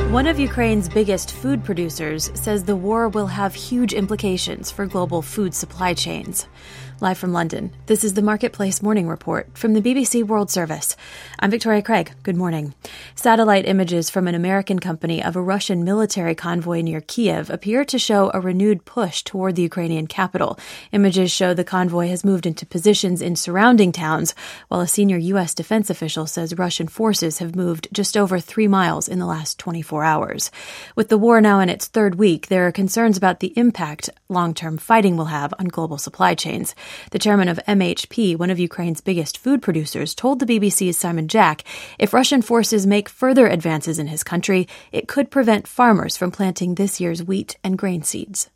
One of Ukraine's biggest food producers says the war will have huge implications for global food supply chains. Live from London, this is the Marketplace Morning Report from the BBC World Service. I'm Victoria Craig. Good morning. Satellite images from an American company of a Russian military convoy near Kiev appear to show a renewed push toward the Ukrainian capital. Images show the convoy has moved into positions in surrounding towns, while a senior U.S. defense official says Russian forces have moved just over 3 miles in the last 24 hours. With the war now in its third week, there are concerns about the impact long-term fighting will have on global supply chains. The chairman of MHP, one of Ukraine's biggest food producers, told the BBC's Simon Jack if Russian forces make further advances in his country, it could prevent farmers from planting this year's wheat and grain seeds.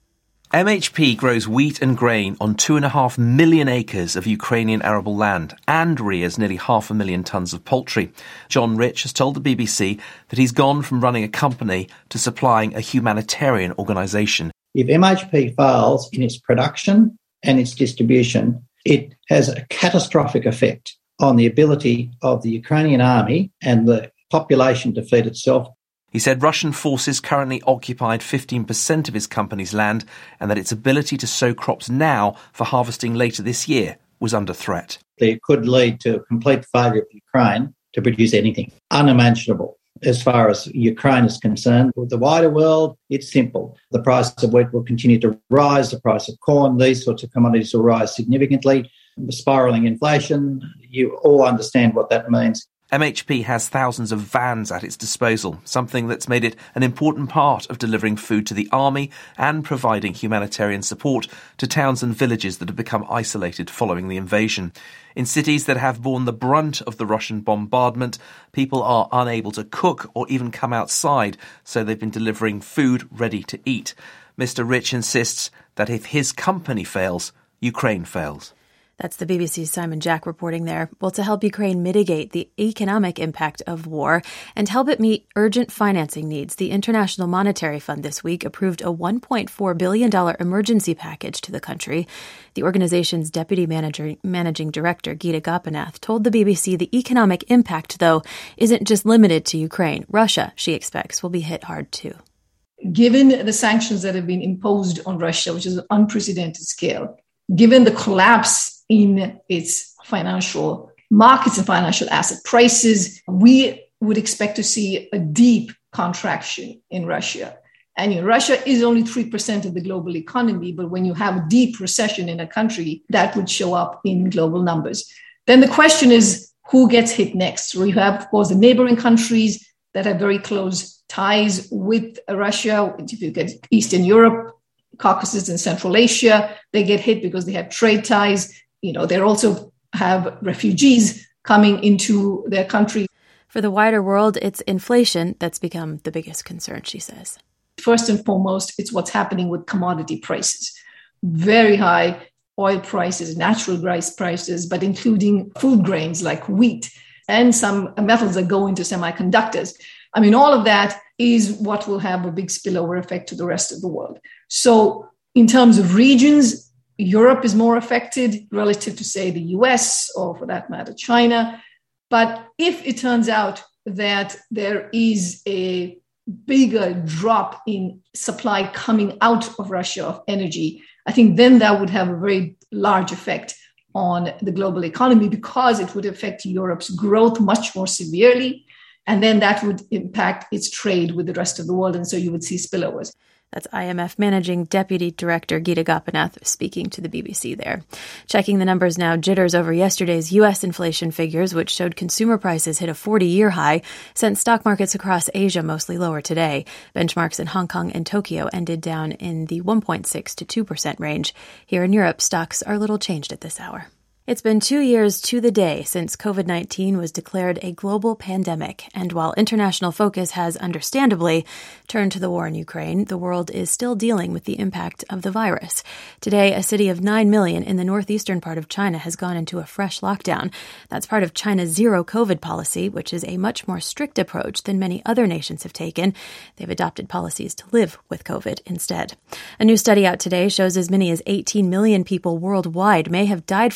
MHP grows wheat and grain on 2.5 million acres of Ukrainian arable land and rears nearly 500,000 tonnes of poultry. John Rich has told the BBC that he's gone from running a company to supplying a humanitarian organisation. If MHP fails in its production and its distribution, it has a catastrophic effect on the ability of the Ukrainian army and the population to feed itself. He said Russian forces currently occupied 15% of his company's land and that its ability to sow crops now for harvesting later this year was under threat. It could lead to a complete failure of Ukraine to produce anything. Unimaginable. As far as Ukraine is concerned, with the wider world, it's simple. The price of wheat will continue to rise, the price of corn, these sorts of commodities will rise significantly. The spiralling inflation, you all understand what that means. MHP has thousands of vans at its disposal, something that's made it an important part of delivering food to the army and providing humanitarian support to towns and villages that have become isolated following the invasion. In cities that have borne the brunt of the Russian bombardment, people are unable to cook or even come outside, so they've been delivering food ready to eat. Mr. Rich insists that if his company fails, Ukraine fails. That's the BBC's Simon Jack reporting there. Well, to help Ukraine mitigate the economic impact of war and help it meet urgent financing needs, the International Monetary Fund this week approved a $1.4 billion emergency package to the country. The organization's deputy managing director, Geeta Gopinath, told the BBC the economic impact, though, isn't just limited to Ukraine. Russia, she expects, will be hit hard too. Given the sanctions that have been imposed on Russia, which is an unprecedented scale, given the collapse in its financial markets and financial asset prices, we would expect to see a deep contraction in Russia. And Russia is only 3% of the global economy, but when you have a deep recession in a country, that would show up in global numbers. Then the question is, who gets hit next? We have, of course, the neighboring countries that have very close ties with Russia. If you get Eastern Europe, Caucasus and Central Asia, they get hit because they have trade ties. They also have refugees coming into their country. For the wider world, it's inflation that's become the biggest concern, she says. First and foremost, it's what's happening with commodity prices. Very high oil prices, natural gas prices, but including food grains like wheat and some metals that go into semiconductors. All of that is what will have a big spillover effect to the rest of the world. So in terms of regions, Europe is more affected relative to, say, the US or, for that matter, China. But if it turns out that there is a bigger drop in supply coming out of Russia of energy, I think then that would have a very large effect on the global economy because it would affect Europe's growth much more severely. And then that would impact its trade with the rest of the world. And so you would see spillovers. That's IMF Managing Deputy Director Geeta Gopinath speaking to the BBC there. Checking the numbers now, jitters over yesterday's U.S. inflation figures, which showed consumer prices hit a 40-year high, sent stock markets across Asia mostly lower today. Benchmarks in Hong Kong and Tokyo ended down in the 1.6 to 2% range. Here in Europe, stocks are little changed at this hour. It's been 2 years to the day since COVID-19 was declared a global pandemic, and while international focus has understandably turned to the war in Ukraine, the world is still dealing with the impact of the virus. Today, a city of 9 million in the northeastern part of China has gone into a fresh lockdown. That's part of China's zero-COVID policy, which is a much more strict approach than many other nations have taken. They've adopted policies to live with COVID instead. A new study out today shows as many as 18 million people worldwide may have died from the virus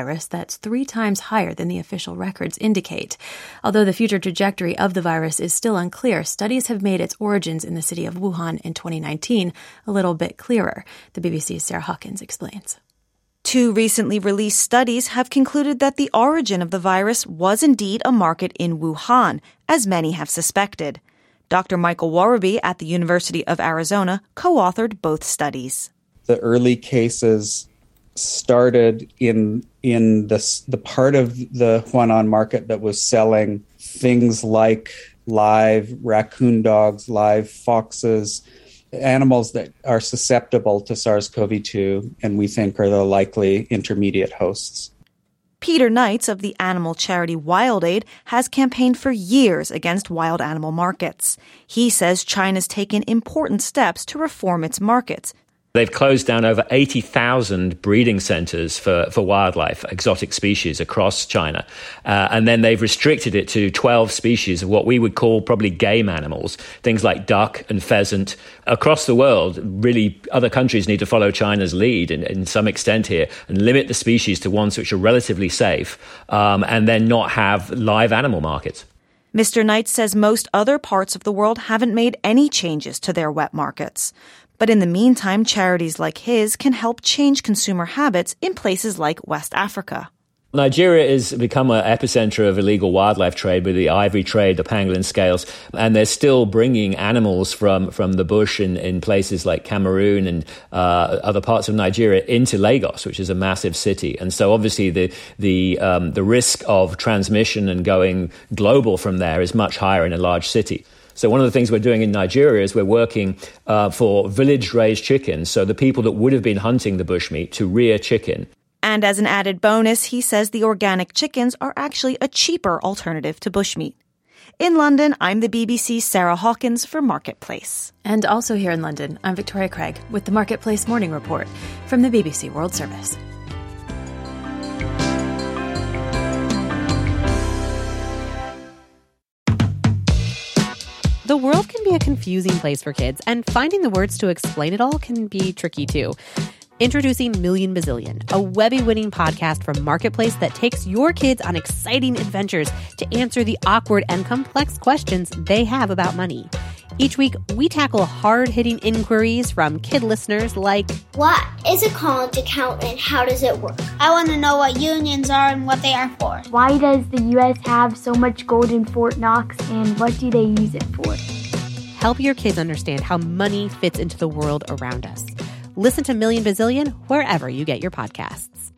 virus that's 3 times higher than the official records indicate. Although the future trajectory of the virus is still unclear, studies have made its origins in the city of Wuhan in 2019 a little bit clearer. The BBC's Sarah Hawkins explains. 2 recently released studies have concluded that the origin of the virus was indeed a market in Wuhan, as many have suspected. Dr. Michael Warabi at the University of Arizona co-authored both studies. The early cases started in the part of the Huanan market that was selling things like live raccoon dogs, live foxes, animals that are susceptible to SARS-CoV-2 and we think are the likely intermediate hosts. Peter Knights of the animal charity WildAid has campaigned for years against wild animal markets. He says China's taken important steps to reform its markets. They've closed down over 80,000 breeding centers for wildlife, exotic species across China. And then they've restricted it to 12 species of what we would call probably game animals, things like duck and pheasant. Across the world, really, other countries need to follow China's lead in some extent here and limit the species to ones which are relatively safe and then not have live animal markets. Mr. Knight says most other parts of the world haven't made any changes to their wet markets. But in the meantime, charities like his can help change consumer habits in places like West Africa. Nigeria has become an epicenter of illegal wildlife trade with the ivory trade, the pangolin scales, and they're still bringing animals from the bush in places like Cameroon and other parts of Nigeria into Lagos, which is a massive city. And so obviously the risk of transmission and going global from there is much higher in a large city. So one of the things we're doing in Nigeria is we're working for village-raised chickens, so the people that would have been hunting the bushmeat to rear chicken. And as an added bonus, he says the organic chickens are actually a cheaper alternative to bushmeat. In London, I'm the BBC's Sarah Hawkins for Marketplace. And also here in London, I'm Victoria Craig with the Marketplace Morning Report from the BBC World Service. The world can be a confusing place for kids, and finding the words to explain it all can be tricky too. Introducing Million Bazillion, a Webby-winning podcast from Marketplace that takes your kids on exciting adventures to answer the awkward and complex questions they have about money. Each week, we tackle hard-hitting inquiries from kid listeners like, what is a college account and how does it work? I want to know what unions are and what they are for. Why does the U.S. have so much gold in Fort Knox and what do they use it for? Help your kids understand how money fits into the world around us. Listen to Million Bazillion wherever you get your podcasts.